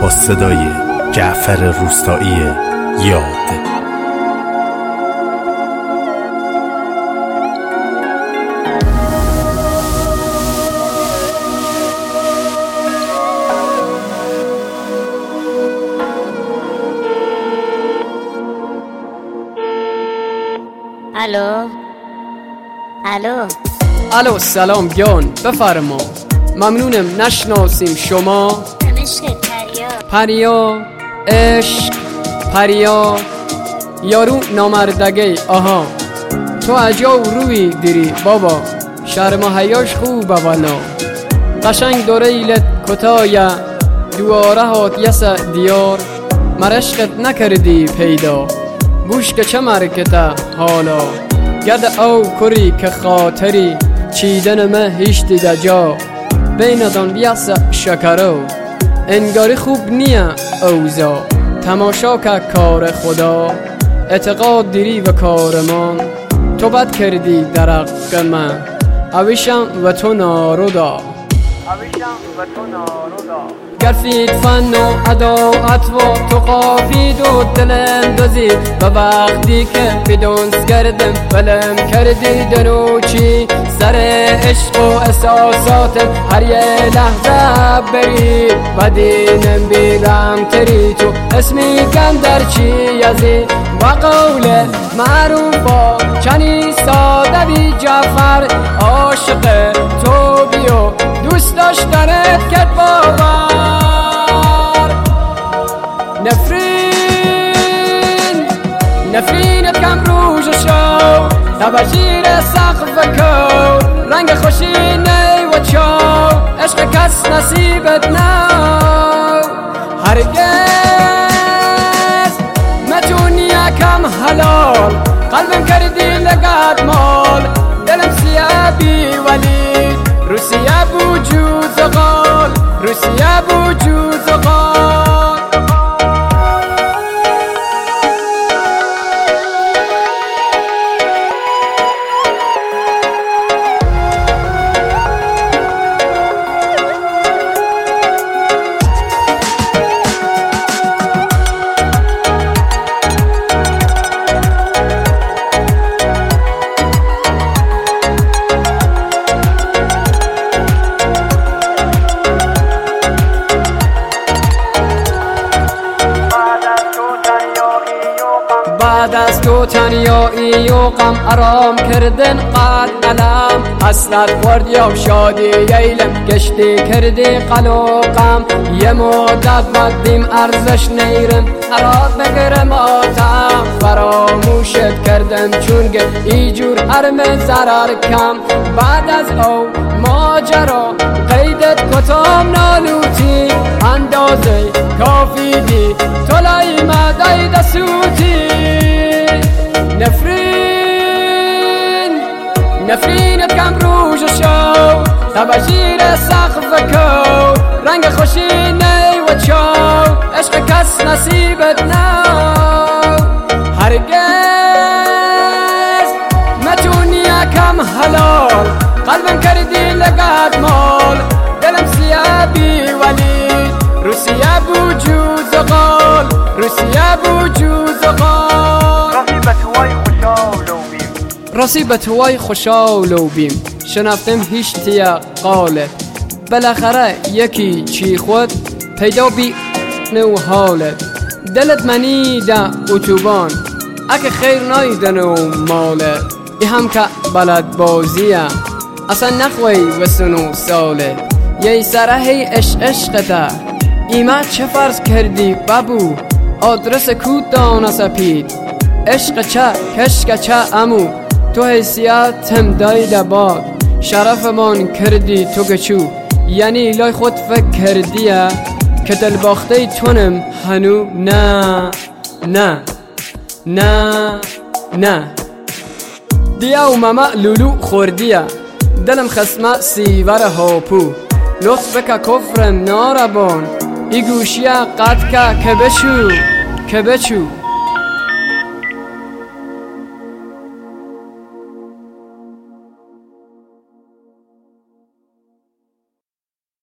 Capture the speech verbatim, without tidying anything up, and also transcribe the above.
با صدای جعفر روستایی یاد. الو الو الو سلام جان، بفرما. ممنونم نشناسیم شما. عشق پریا پریا عشق پریا یارو نامردگی. آها تو اجا روی دیری بابا، شرم و حیاش خوبه ولا قشنگ دوریلت کتایا دواره هات یس دیار مرشقت نکردی پیدا بوش که چه مرکته حالا گد او کری که خاطری چیدن مه هیچ دیده جا بیندان بیاس شکرو انگاری خوب نیه اوزا تماشا که کار خدا اعتقاد دیری و کارمان تو بد کردی در حق من اویشم و تو نارودا اویشم و تو نارودا گرفید فن و عداوت و تو قافید و دلم دوزید و وقتی که بدونس کردم ولم کردی دنوچی سر عشق و احساساتم هر یه لحظه بری و دینم بیرم تری تو اسمی کندر چی یزی و قول معروفا چنی ساده بی جعفر عاشق تو بیو دوست داشتنت کرد باور نفرین نفرینت کم روش شو تبجیر سقف کو رنگ خوشی نی و چو عشق کس نصیبت نو هرگز متونی کم حلال قلبم کردی لگد مال دلم سیاه بی ولی روسیه بوجود زغال روسیه بوجود زغال بعد از تو تنیایی و غم آرام کردن قد علم حسرت خورد یا شادی ییلم گشتی کردی قلقم یه مدت مدیم ارزش نیرم اراد بگرم آتم فراموشت کردم چون که ایجور حرم ضرر کم بعد از او ماجرا قیدت کتام نالوتی اندازه کافی دی طلعی مدعی دسوتی نفرین نفرینت کم روش شو تبجیر سقف کو رنگ خوشی نی و چو عشق کس نصیبت نو هرگز متونی کم حلال قلبم کردی لگد مال دلم سیاه بی ولی روسیه بوجود زغال روسیه بوجود زغال راستی به توای خوشحالو بیم شنفتم هیچ تیا قالت بالاخره یکی چی خود پیدا بی نو حالت دلت منی دا اتوبان اگه خیر نایدن و مالت ای هم که بلد بازیه اصلا نخوی وسنو ساله یه سره هی اش عشقته ایمه چه فرض کردی بابو آدرس کود دانا سپید عشق چه کشک چه امو تو حیثیت هم دایده باد شرف من کردی تو گچو یعنی لای خود فکر کردیه که دل باخته تونم هنو نه نه نه نه دیا و ماما لولو خوردیه دلم خسمه سیور هاپو لطف بکا کفرم ناربان ای گوشیه قد که که بچو که بچو